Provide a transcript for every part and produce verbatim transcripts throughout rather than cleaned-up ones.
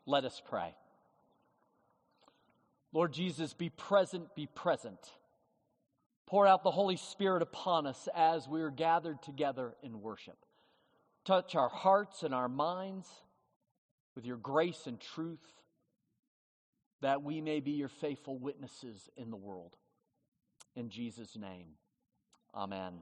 Let us pray. Lord Jesus, be present, be present. Pour out the Holy Spirit upon us as we are gathered together in worship. Touch our hearts and our minds with your grace and truth, that we may be your faithful witnesses in the world. In Jesus' name, amen.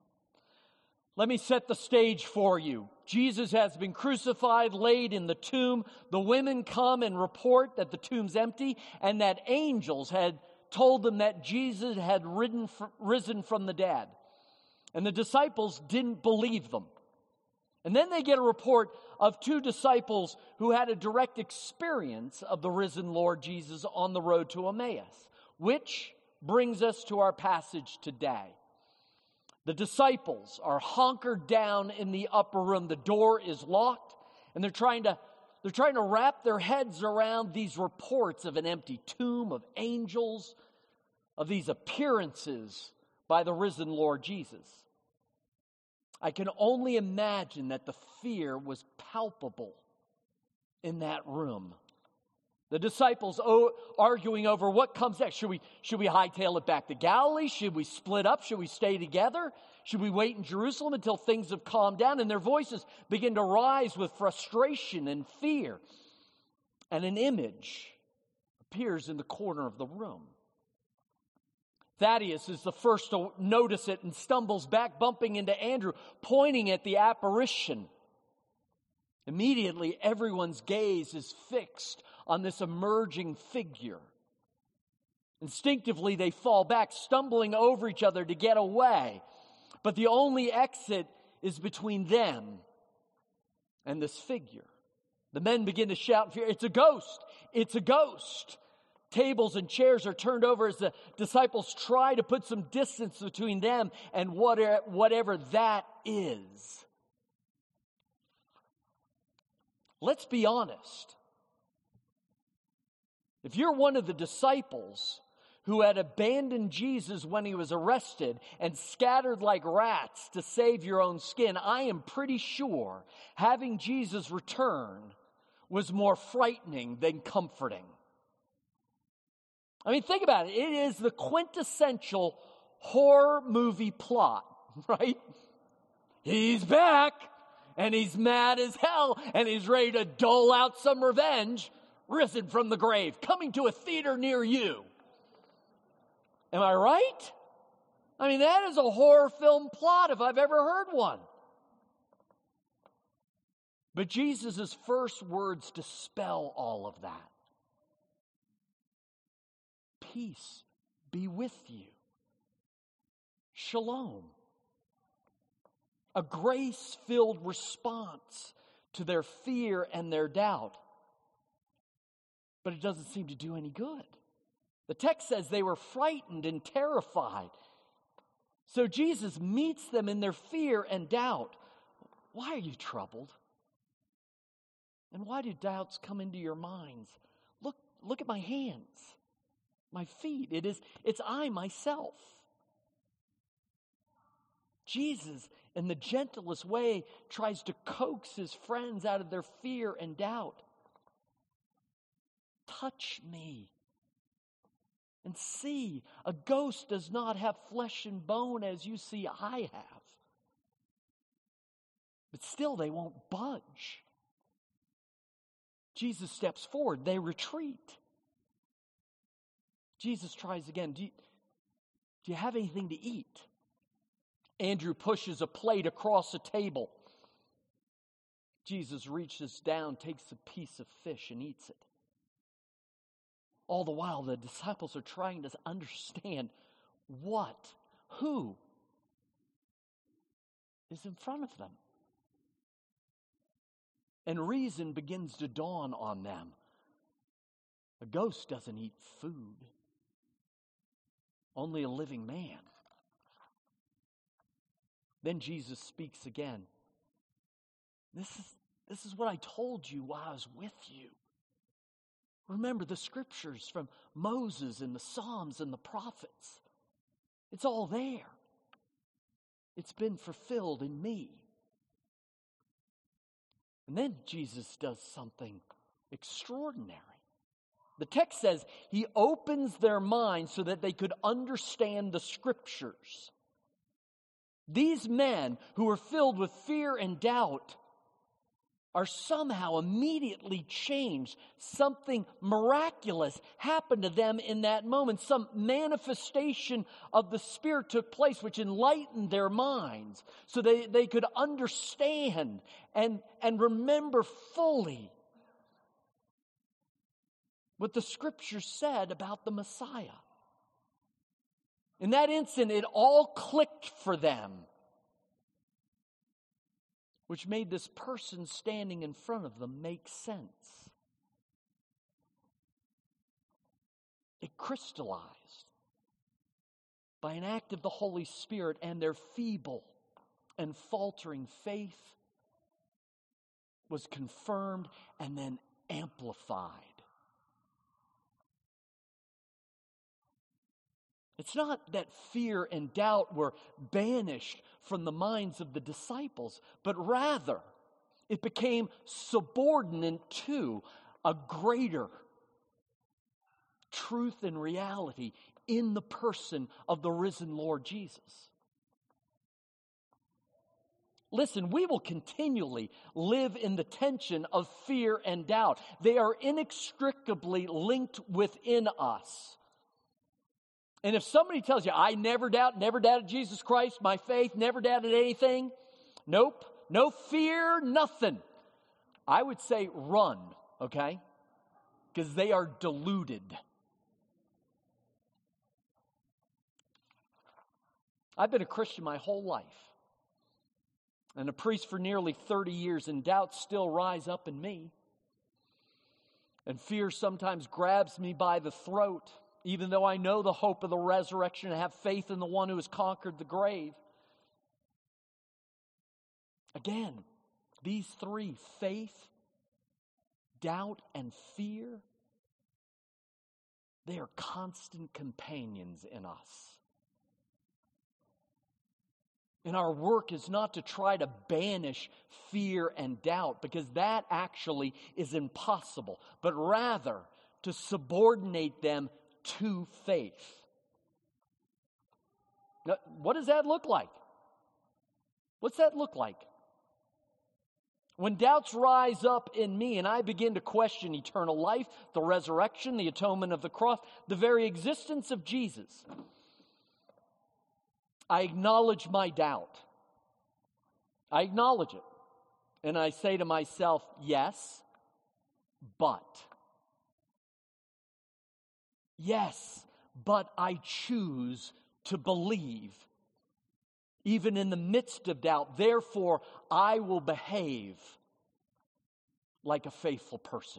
Let me set the stage for you. Jesus has been crucified, laid in the tomb. The women come and report that the tomb's empty and that angels had told them that Jesus had ridden, risen from the dead. And the disciples didn't believe them. And then they get a report of two disciples who had a direct experience of the risen Lord Jesus on the road to Emmaus, which brings us to our passage today. The disciples are hunkered down in the upper room. The door is locked, and they're trying to they're trying to wrap their heads around these reports of an empty tomb, of angels, of these appearances by the risen Lord Jesus. I can only imagine that the fear was palpable in that room. The disciples arguing over what comes next. Should we, should we hightail it back to Galilee? Should we split up? Should we stay together? Should we wait in Jerusalem until things have calmed down? And their voices begin to rise with frustration and fear. And an image appears in the corner of the room. Thaddeus is the first to notice it and stumbles back, bumping into Andrew, pointing at the apparition. Immediately, everyone's gaze is fixed on this emerging figure. Instinctively, they fall back, stumbling over each other to get away. But the only exit is between them and this figure. The men begin to shout in fear, "It's a ghost! It's a ghost!" Tables and chairs are turned over as the disciples try to put some distance between them and whatever that is. Let's be honest. If you're one of the disciples who had abandoned Jesus when he was arrested and scattered like rats to save your own skin, I am pretty sure having Jesus return was more frightening than comforting. I mean, think about it. It is the quintessential horror movie plot, right? He's back, and he's mad as hell, and he's ready to dole out some revenge, risen from the grave, coming to a theater near you. Am I right? I mean, that is a horror film plot if I've ever heard one. But Jesus' first words dispel all of that. Peace be with you. Shalom. A grace-filled response to their fear and their doubt. But it doesn't seem to do any good. The text says they were frightened and terrified. So Jesus meets them in their fear and doubt. Why are you troubled? And why do doubts come into your minds? Look, look at my hands, my feet. It is, it's I myself. Jesus, in the gentlest way, tries to coax his friends out of their fear and doubt. Touch me and see. A ghost does not have flesh and bone as you see I have. But still they won't budge. Jesus steps forward. They retreat. Jesus tries again. Do you, do you have anything to eat? Andrew pushes a plate across a table. Jesus reaches down, takes a piece of fish and eats it. All the while, the disciples are trying to understand what, who is in front of them. And reason begins to dawn on them. A ghost doesn't eat food. Only a living man. Then Jesus speaks again. This is, this is what I told you while I was with you. Remember the scriptures from Moses and the Psalms and the prophets. It's all there. It's been fulfilled in me. And then Jesus does something extraordinary. The text says he opens their minds so that they could understand the Scriptures. These men who are filled with fear and doubt are somehow immediately changed. Something miraculous happened to them in that moment. Some manifestation of the Spirit took place which enlightened their minds so they, they could understand and, and remember fully what the Scriptures said about the Messiah. In that instant, it all clicked for them, which made this person standing in front of them make sense. It crystallized by an act of the Holy Spirit, and their feeble and faltering faith was confirmed and then amplified. It's not that fear and doubt were banished from the minds of the disciples, but rather it became subordinate to a greater truth and reality in the person of the risen Lord Jesus. Listen, we will continually live in the tension of fear and doubt. They are inextricably linked within us. And if somebody tells you, I never doubt, never doubted Jesus Christ, my faith, never doubted anything, nope, no fear, nothing, I would say run, okay? Because they are deluded. I've been a Christian my whole life, and a priest for nearly thirty years, and doubts still rise up in me. And fear sometimes grabs me by the throat, even though I know the hope of the resurrection and have faith in the one who has conquered the grave. Again, these three, faith, doubt, and fear, they are constant companions in us. And our work is not to try to banish fear and doubt, because that actually is impossible, but rather to subordinate them to faith. Now, what does that look like? What's that look like? When doubts rise up in me and I begin to question eternal life, the resurrection, the atonement of the cross, the very existence of Jesus, I acknowledge my doubt. I acknowledge it. And I say to myself, yes, but. Yes, but I choose to believe, even in the midst of doubt. Therefore, I will behave like a faithful person.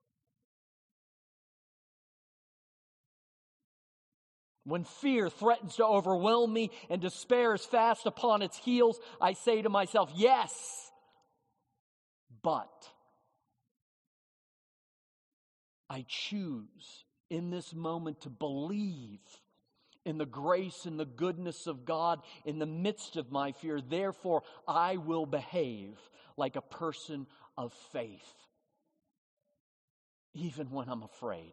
When fear threatens to overwhelm me and despair is fast upon its heels, I say to myself, yes, but I choose in this moment to believe in the grace and the goodness of God in the midst of my fear. Therefore, I will behave like a person of faith, even when I'm afraid.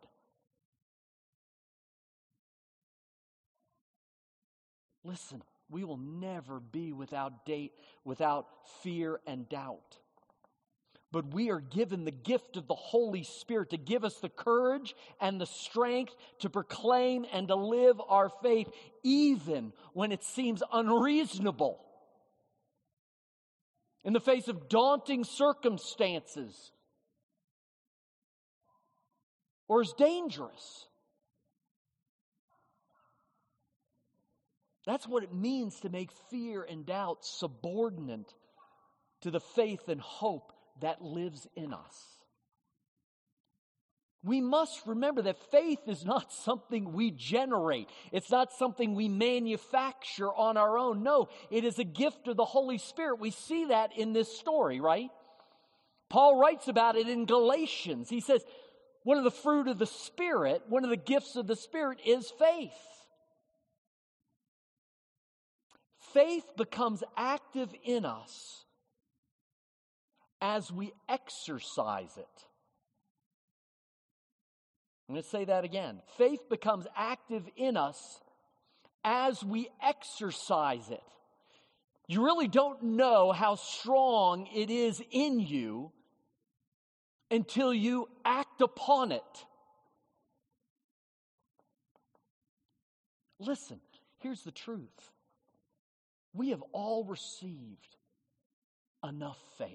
Listen, we will never be without date, without fear and doubt. But we are given the gift of the Holy Spirit to give us the courage and the strength to proclaim and to live our faith even when it seems unreasonable. In the face of daunting circumstances or is dangerous. That's what it means to make fear and doubt subordinate to the faith and hope that lives in us. We must remember that faith is not something we generate. It's not something we manufacture on our own. No, it is a gift of the Holy Spirit. We see that in this story, right? Paul writes about it in Galatians. He says, one of the fruit of the Spirit, one of the gifts of the Spirit is faith. Faith becomes active in us as we exercise it. I'm going to say that again. Faith becomes active in us as we exercise it. You really don't know how strong it is in you until you act upon it. Listen, here's the truth. We have all received enough faith.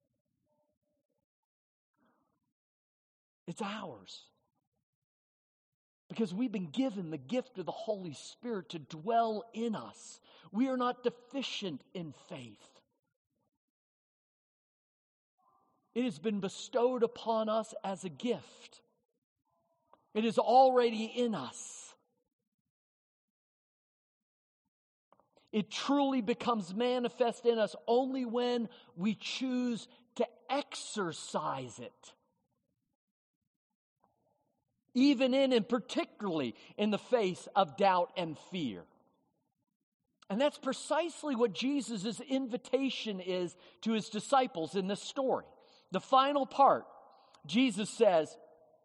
It's ours. Because we've been given the gift of the Holy Spirit to dwell in us. We are not deficient in faith. It has been bestowed upon us as a gift. It is already in us. It truly becomes manifest in us only when we choose to exercise it. Even in and particularly in the face of doubt and fear. And that's precisely what Jesus' invitation is to his disciples in this story. The final part, Jesus says,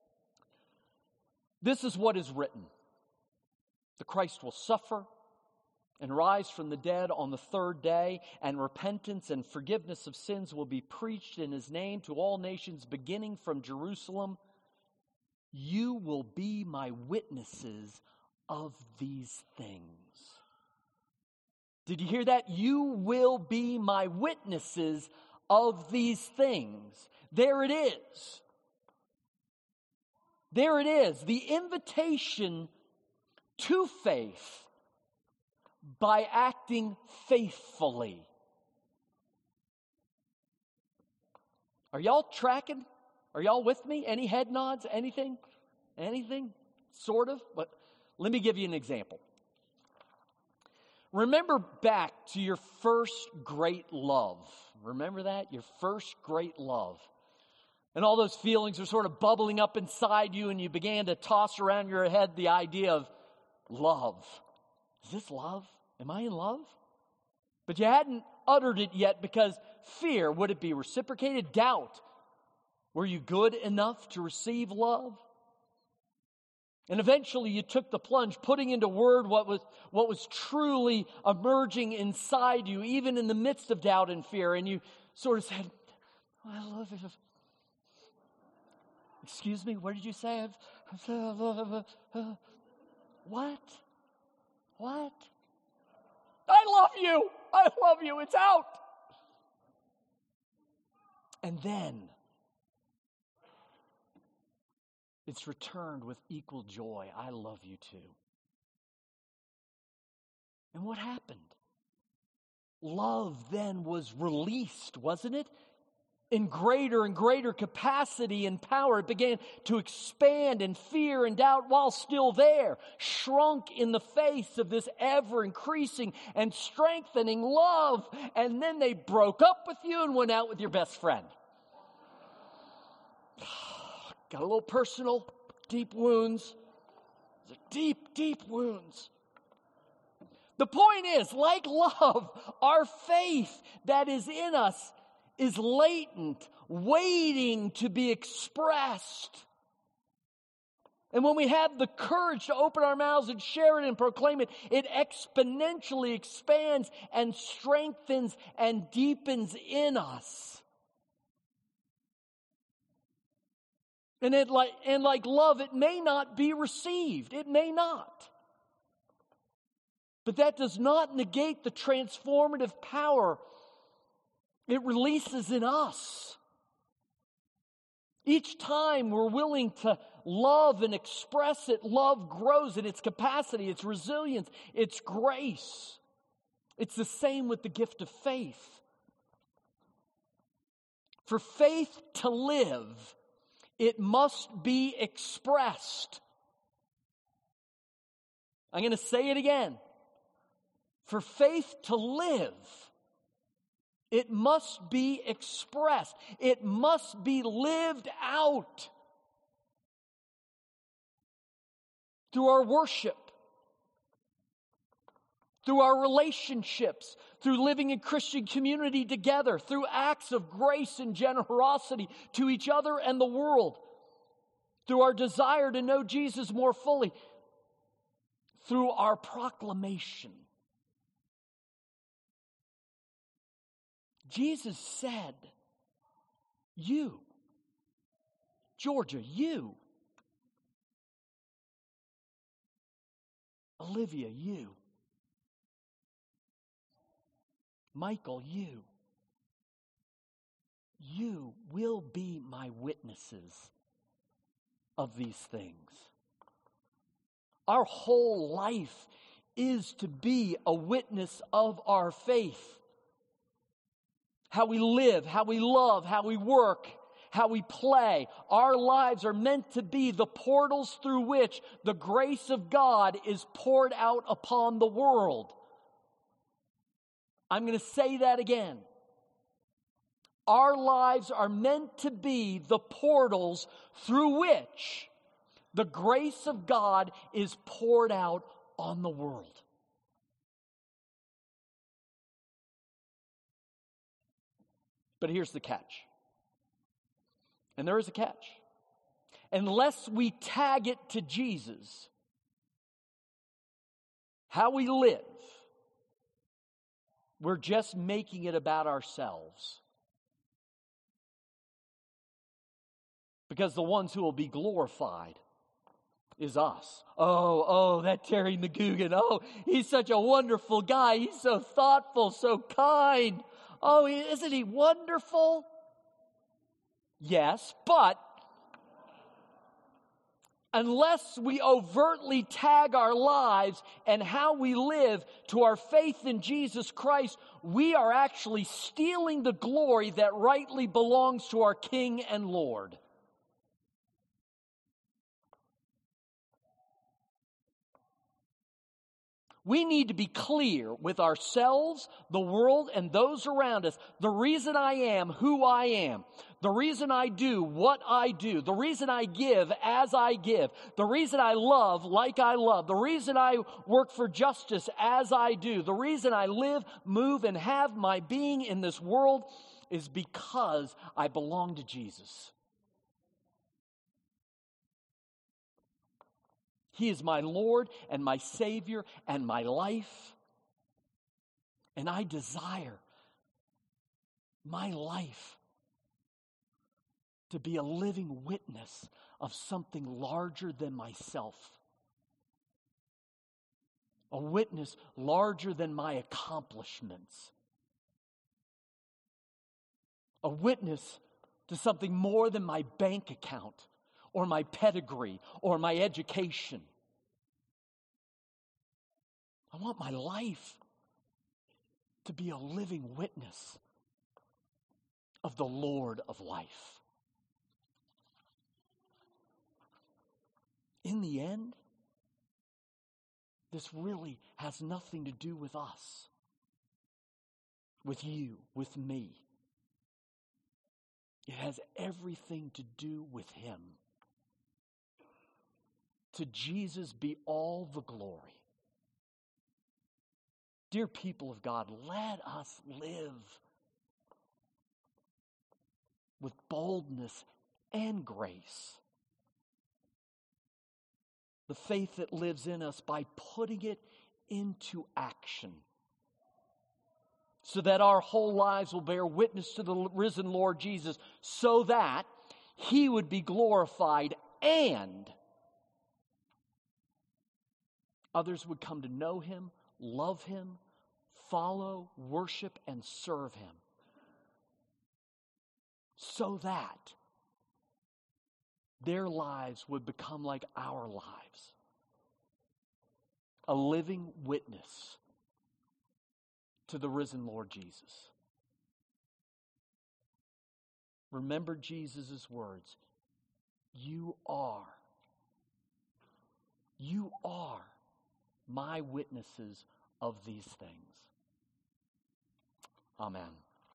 this is what is written. The Christ will suffer and rise from the dead on the third day, and repentance and forgiveness of sins will be preached in his name to all nations, beginning from Jerusalem. You will be my witnesses of these things. Did you hear that? You will be my witnesses of these things. There it is. There it is. The invitation to faith by acting faithfully. Are y'all tracking? Are y'all with me? Any head nods? Anything? Anything? Sort of? But let me give you an example. Remember back to your first great love. Remember that? Your first great love. And all those feelings are sort of bubbling up inside you, and you began to toss around your head the idea of love. Is this love? Am I in love? But you hadn't uttered it yet because fear. Would it be reciprocated? Doubt. Were you good enough to receive love? And eventually you took the plunge, putting into word what was, what was truly emerging inside you, even in the midst of doubt and fear. And you sort of said, oh, I love you. Excuse me, what did you say? What? What? I love you. I love you. It's out. And then it's returned with equal joy. I love you too. And what happened? Love then was released, wasn't it? In greater and greater capacity and power. It began to expand, and fear and doubt, while still there, shrunk in the face of this ever-increasing and strengthening love. And then they broke up with you and went out with your best friend. Got a little personal, deep wounds. These are deep, deep wounds. The point is, like love, our faith that is in us is latent, waiting to be expressed. And when we have the courage to open our mouths and share it and proclaim it, it exponentially expands and strengthens and deepens in us. And it like and like love, it may not be received. It may not. But that does not negate the transformative power it releases in us. Each time we're willing to love and express it, love grows in its capacity, its resilience, its grace. It's the same with the gift of faith. For faith to live, it must be expressed. I'm going to say it again. For faith to live, it must be expressed. It must be lived out through our worship, through our relationships, through living in Christian community together, through acts of grace and generosity to each other and the world, through our desire to know Jesus more fully, through our proclamation. Jesus said, you, Georgia, you, Olivia, you, Michael, you, you will be my witnesses of these things. Our whole life is to be a witness of our faith. How we live, how we love, how we work, how we play. Our lives are meant to be the portals through which the grace of God is poured out upon the world. I'm going to say that again. Our lives are meant to be the portals through which the grace of God is poured out on the world. But here's the catch. And there is a catch. Unless we tag it to Jesus, how we live, we're just making it about ourselves. Because the ones who will be glorified is us. Oh, oh, that Terry McGugan. Oh, he's such a wonderful guy. He's so thoughtful, so kind. Oh, isn't he wonderful? Yes, but unless we overtly tag our lives and how we live to our faith in Jesus Christ, we are actually stealing the glory that rightly belongs to our King and Lord. We need to be clear with ourselves, the world, and those around us. The reason I am who I am, the reason I do what I do, the reason I give as I give, the reason I love like I love, the reason I work for justice as I do, the reason I live, move, and have my being in this world is because I belong to Jesus. He is my Lord and my Savior and my life. And I desire my life to be a living witness of something larger than myself. A witness larger than my accomplishments. A witness to something more than my bank account or my pedigree or my education. I want my life to be a living witness of the Lord of life. In the end, this really has nothing to do with us, with you, with me. It has everything to do with Him. To Jesus be all the glory. Dear people of God, let us live with boldness and grace. The faith that lives in us by putting it into action. So that our whole lives will bear witness to the risen Lord Jesus, so that He would be glorified and others would come to know Him, love Him, follow, worship, and serve Him. So that their lives would become like our lives. A living witness to the risen Lord Jesus. Remember Jesus' words. You are, you are my witnesses of these things. Amen.